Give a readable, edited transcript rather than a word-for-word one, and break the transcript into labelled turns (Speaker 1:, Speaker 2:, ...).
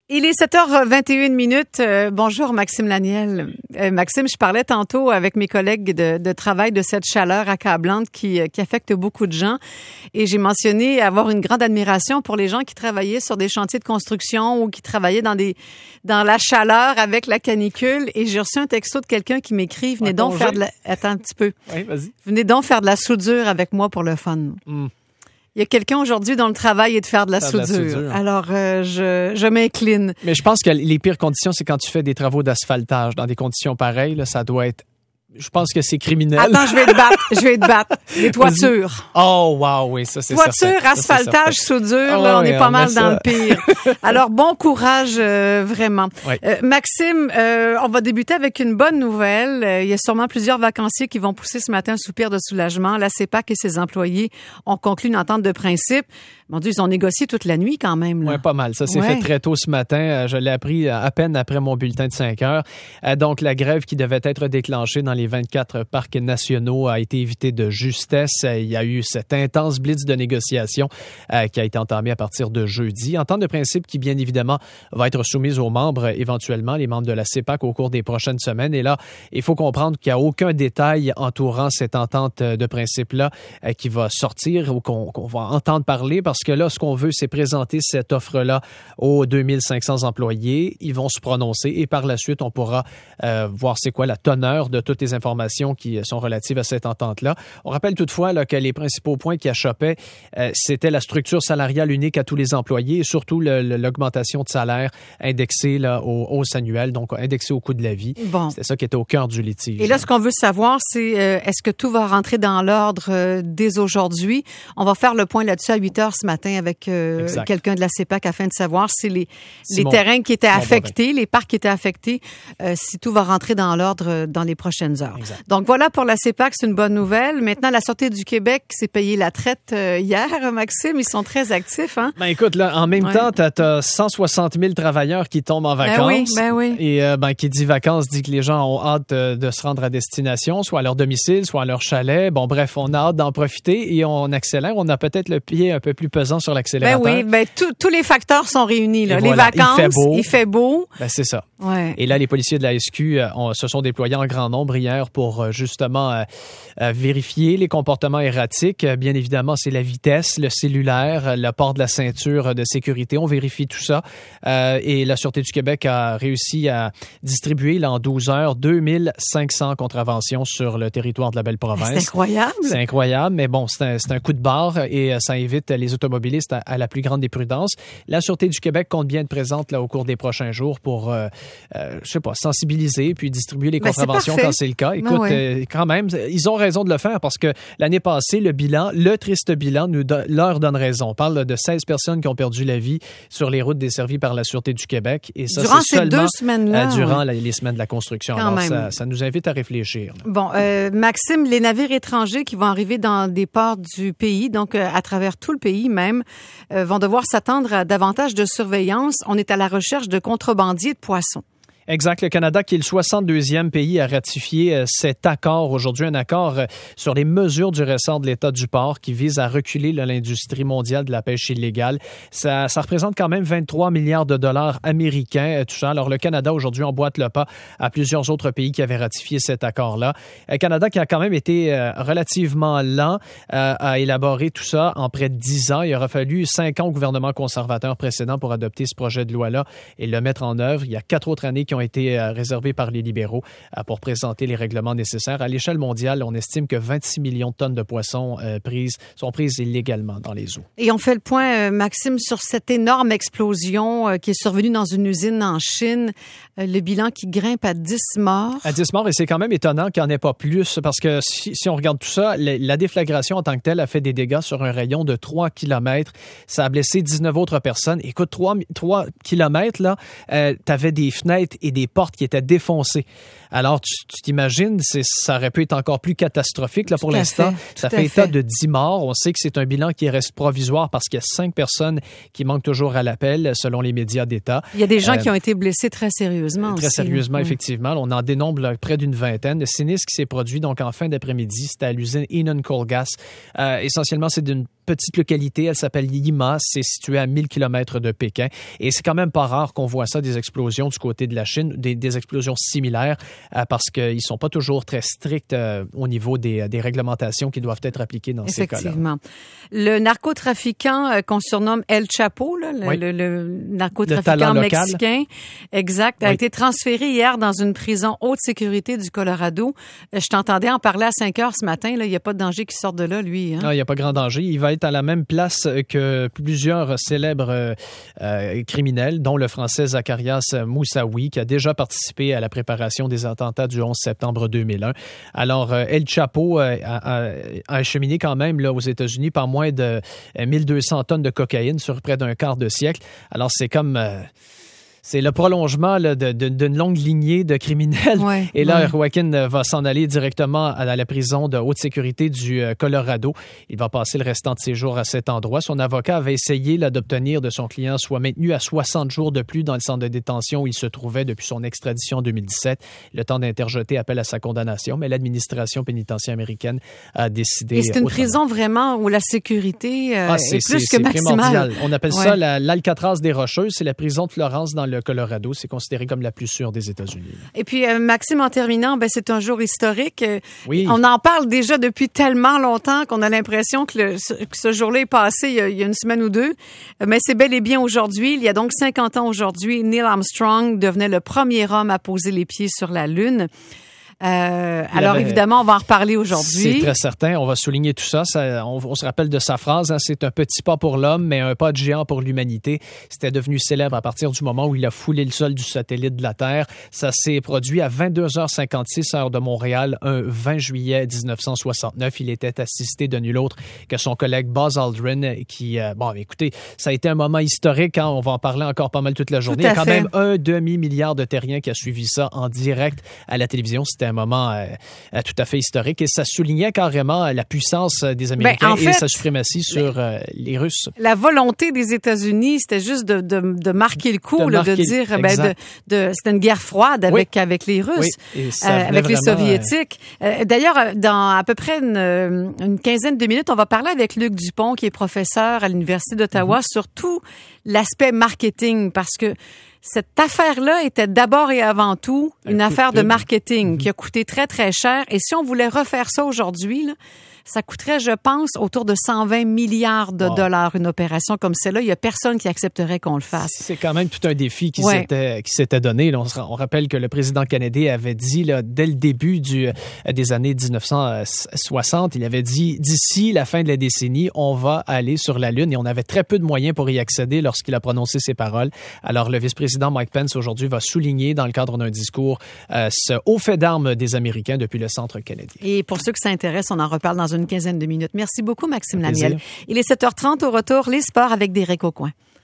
Speaker 1: Il est 7h21. Bonjour, Maxime Laniel. Maxime, je parlais tantôt avec mes collègues de travail de cette chaleur accablante qui affecte beaucoup de gens. Et j'ai mentionné avoir une grande admiration pour les gens qui travaillaient sur des chantiers de construction ou qui travaillaient dans la chaleur avec la canicule. Et j'ai reçu un texto de quelqu'un qui m'écrit, venez donc faire de la... Attends un petit peu.
Speaker 2: Oui, vas-y.
Speaker 1: Venez donc faire de la soudure avec moi pour le fun. Il y a quelqu'un aujourd'hui dont le travail est de faire de la soudure. Alors, je m'incline.
Speaker 2: Mais je pense que les pires conditions, c'est quand tu fais des travaux d'asphaltage. Dans des conditions pareilles, là, ça doit être... Je pense que c'est criminel.
Speaker 1: Attends, je vais te battre. Les toitures.
Speaker 2: Oh, wow, oui, ça, c'est
Speaker 1: toiture,
Speaker 2: certain.
Speaker 1: asphaltage, soudure, là, on est pas mal dans le pire. Alors, bon courage, vraiment.
Speaker 2: Oui.
Speaker 1: Maxime, on va débuter avec une bonne nouvelle. Il y a sûrement plusieurs vacanciers qui vont pousser ce matin un soupir de soulagement. La CEPAC et ses employés ont conclu une entente de principe. Mon Dieu, ils ont négocié toute la nuit quand même.
Speaker 2: Oui, pas mal. Ça s'est fait très tôt ce matin. Je l'ai appris à peine après mon bulletin de 5 heures. Donc, la grève qui devait être déclenchée dans les 24 parcs nationaux a été évitée de justesse. Il y a eu cette intense blitz de négociation qui a été entamée à partir de jeudi. Entente de principe qui, bien évidemment, va être soumise aux membres, éventuellement, les membres de la CEPAC au cours des prochaines semaines. Et là, il faut comprendre qu'il n'y a aucun détail entourant cette entente de principe-là qui va sortir ou qu'on va entendre parler parce que là, ce qu'on veut, c'est présenter cette offre-là aux 2500 employés. Ils vont se prononcer et par la suite, on pourra voir c'est quoi la teneur de toutes les informations qui sont relatives à cette entente-là. On rappelle toutefois là, que les principaux points qui achoppaient, c'était la structure salariale unique à tous les employés et surtout l'augmentation de salaire indexée là, aux hausses annuelles, donc indexée au coût de la vie. Bon. C'était ça qui était au cœur du litige.
Speaker 1: Et là, ce qu'on veut savoir, c'est est-ce que tout va rentrer dans l'ordre dès aujourd'hui? On va faire le point là-dessus à 8 heures ce matin avec quelqu'un de la CEPAC afin de savoir si les terrains qui étaient affectés, les parcs qui étaient affectés, si tout va rentrer dans l'ordre dans les prochaines heures. Exact. Donc voilà pour la CEPAC, c'est une bonne nouvelle. Maintenant, la Sûreté du Québec s'est payé la traite hier, Maxime. Ils sont très actifs, hein?
Speaker 2: Ben écoute, là, en même temps, t'as 160 000 travailleurs qui tombent en vacances.
Speaker 1: Ben oui.
Speaker 2: Et qui dit vacances dit que les gens ont hâte de se rendre à destination, soit à leur domicile, soit à leur chalet. Bon, bref, on a hâte d'en profiter et on accélère. On a peut-être le pied un peu plus pesant sur l'accélérateur.
Speaker 1: Ben oui, tous les facteurs sont réunis. Là. Les vacances, il fait beau.
Speaker 2: Ben c'est ça.
Speaker 1: Ouais.
Speaker 2: Et là, les policiers de la SQ se sont déployés en grand nombre hier pour justement vérifier les comportements erratiques. Bien évidemment, c'est la vitesse, le cellulaire, le port de la ceinture de sécurité. On vérifie tout ça. Et la Sûreté du Québec a réussi à distribuer là, en 12 heures 2500 contraventions sur le territoire de la belle province.
Speaker 1: C'est incroyable.
Speaker 2: C'est incroyable, mais bon, c'est un coup de barre et ça invite les automobilistes à la plus grande des prudences. La Sûreté du Québec compte bien être présente là, au cours des prochains jours pour, sensibiliser puis distribuer les contraventions quand c'est le cas. Écoute, quand même, ils ont raison de le faire parce que l'année passée, le triste bilan leur donne raison. On parle de 16 personnes qui ont perdu la vie sur les routes desservies par la Sûreté du Québec. Et ça,
Speaker 1: durant
Speaker 2: c'est
Speaker 1: ces 2 semaines-là.
Speaker 2: Durant les semaines de la construction. Alors, ça nous invite à réfléchir. Là.
Speaker 1: Bon, Maxime, les navires étrangers qui vont arriver dans des ports du pays, donc à travers tout le pays même, vont devoir s'attendre à davantage de surveillance. On est à la recherche de contrebandiers de poissons.
Speaker 2: Exact. Le Canada, qui est le 62e pays à ratifier cet accord aujourd'hui, un accord sur les mesures du ressort de l'État du port qui vise à reculer l'industrie mondiale de la pêche illégale. Ça représente quand même 23 milliards de dollars américains, tout ça. Alors, le Canada, aujourd'hui, emboîte le pas à plusieurs autres pays qui avaient ratifié cet accord-là. Le Canada, qui a quand même été relativement lent à élaborer tout ça en près de 10 ans. Il aura fallu 5 ans au gouvernement conservateur précédent pour adopter ce projet de loi-là et le mettre en œuvre. Il y a 4 autres années qui ont été réservés par les libéraux pour présenter les règlements nécessaires. À l'échelle mondiale, on estime que 26 millions de tonnes de poissons sont prises illégalement dans les eaux.
Speaker 1: Et on fait le point, Maxime, sur cette énorme explosion qui est survenue dans une usine en Chine. Le bilan qui grimpe à 10 morts.
Speaker 2: À 10 morts, et c'est quand même étonnant qu'il n'y en ait pas plus, parce que si on regarde tout ça, la déflagration en tant que telle a fait des dégâts sur un rayon de 3 km. Ça a blessé 19 autres personnes. Écoute, 3 km, là, t'avais des fenêtres et des portes qui étaient défoncées. Alors, tu t'imagines, ça aurait pu être encore plus catastrophique. Là, pour l'instant, ça fait état de 10 morts. On sait que c'est un bilan qui reste provisoire parce qu'il y a 5 personnes qui manquent toujours à l'appel, selon les médias d'État.
Speaker 1: Il y a des gens qui ont été blessés très sérieusement aussi.
Speaker 2: Très sérieusement, effectivement. On en dénombre là, près d'une vingtaine. Le sinistre qui s'est produit donc en fin d'après-midi, c'était à l'usine Enon Coal Gas. Essentiellement, c'est petite localité, elle s'appelle Yima, c'est situé à 1000 km de Pékin. Et c'est quand même pas rare qu'on voit ça, des explosions du côté de la Chine, des explosions similaires, parce qu'ils sont pas toujours très stricts au niveau des réglementations qui doivent être appliquées dans ces cas-là.
Speaker 1: Effectivement. Le narcotrafiquant qu'on surnomme El Chapo, là, le narcotrafiquant mexicain, exact, a été transféré hier dans une prison haute sécurité du Colorado. Je t'entendais en parler à 5 heures ce matin. Il n'y a pas de danger qu'il sorte de là, lui. Hein?
Speaker 2: Non, il n'y a pas grand danger. Il va être à la même place que plusieurs célèbres criminels, dont le Français Zacharias Moussaoui, qui a déjà participé à la préparation des attentats du 11 septembre 2001. Alors, El Chapo a acheminé quand même là, aux États-Unis par moins de 1200 tonnes de cocaïne sur près d'un quart de siècle. Alors, c'est comme... c'est le prolongement là, d'une longue lignée de criminels. Ouais, et là, Joaquin va s'en aller directement à la prison de haute sécurité du Colorado. Il va passer le restant de ses jours à cet endroit. Son avocat avait essayé là, d'obtenir de son client soit maintenu à 60 jours de plus dans le centre de détention où il se trouvait depuis son extradition en 2017. Le temps d'interjeter appel à sa condamnation, mais l'administration pénitentiaire américaine a décidé...
Speaker 1: Et c'est une prison vraiment où la sécurité est plus que maximale.
Speaker 2: On appelle ça l'Alcatraz des Rocheuses. C'est la prison de Florence dans le Colorado. C'est considéré comme la plus sûre des États-Unis. Et
Speaker 1: puis, Maxime, en terminant, c'est un jour historique. Oui. On en parle déjà depuis tellement longtemps qu'on a l'impression que ce jour-là est passé il y a une semaine ou deux. Mais c'est bel et bien aujourd'hui. Il y a donc 50 ans aujourd'hui, Neil Armstrong devenait le premier homme à poser les pieds sur la Lune. Alors évidemment, on va en reparler aujourd'hui.
Speaker 2: C'est très certain. On va souligner tout ça. On se rappelle de sa phrase, hein, c'est un petit pas pour l'homme, mais un pas de géant pour l'humanité. C'était devenu célèbre à partir du moment où il a foulé le sol du satellite de la Terre. Ça s'est produit à 22h56 heure de Montréal, un 20 juillet 1969. Il était assisté de nul autre que son collègue Buzz Aldrin, qui, écoutez, ça a été un moment historique. Hein, on va en parler encore pas mal toute la journée. Il y a quand même 1,5 milliard de terriens qui a suivi ça en direct à la télévision. C'était un moment tout à fait historique et ça soulignait carrément la puissance des Américains et sa suprématie sur les Russes.
Speaker 1: La volonté des États-Unis, c'était juste de marquer le coup, de dire c'était une guerre froide avec les Russes, avec les Soviétiques. D'ailleurs, dans à peu près une quinzaine de minutes, on va parler avec Luc Dupont, qui est professeur à l'Université d'Ottawa, sur tout l'aspect marketing, parce que cette affaire-là était d'abord et avant tout une affaire de marketing qui a coûté très, très cher. Et si on voulait refaire ça aujourd'hui, là, ça coûterait, je pense, autour de 120 milliards de dollars une opération comme celle-là. Il n'y a personne qui accepterait qu'on le fasse.
Speaker 2: C'est quand même tout un défi qui s'était donné. Là, on rappelle que le président Kennedy avait dit, là, dès le début des années 1960, il avait dit, d'ici la fin de la décennie, on va aller sur la Lune. Et on avait très peu de moyens pour y accéder lorsqu'il a prononcé ces paroles. Alors, le vice-président Mike Pence, aujourd'hui, va souligner dans le cadre d'un discours ce haut fait d'armes des Américains depuis le centre Kennedy.
Speaker 1: Et pour ceux qui s'intéressent, on en reparle dans une quinzaine de minutes. Merci beaucoup, Maxime Lamiel. Il est 7h30 au retour, les sports avec Derek Aucoin.